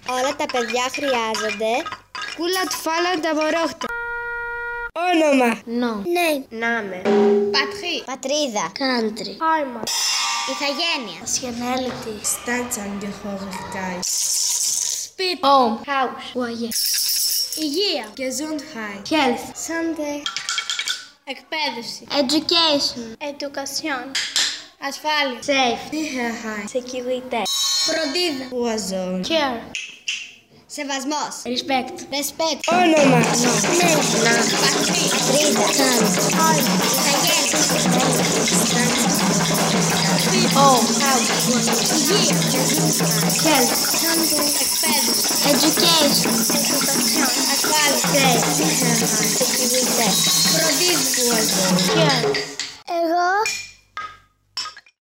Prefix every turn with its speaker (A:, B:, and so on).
A: Όλα τα παιδιά χρειάζονται.
B: Κούλα του φάλαν τα βορόχτα. Όνομα.
A: Name.
B: Νάμε. Πατρί.
A: Πατρίδα.
B: Country. Heimat.
A: Ηθαγένεια.
B: Nationality. Staatsangehörigkeit. Σπίτι. Home. House. Foyer. Υγεία. Gesundheit. Health. Sunday. Εκπαίδευση.
A: Education.
B: Education. Ασφάλεια. Safe. Sicherheit. Security. Φροντίδα. Vorsorge. Care.
A: Σεβασμός.
B: Respect.
A: Respect.
B: Όνομα.
A: Name.
B: Πατρί.
A: Πατρίδα.
B: Heimat.
A: Ηθαγένεια.
B: Σπίτι. Home. House. Υγεία. Health. Sunday. Εκπαίδευση.
A: Education.
B: Ασφάλεια. Safe. Sicherheit.
A: Security.
B: Φροντίδα. Care.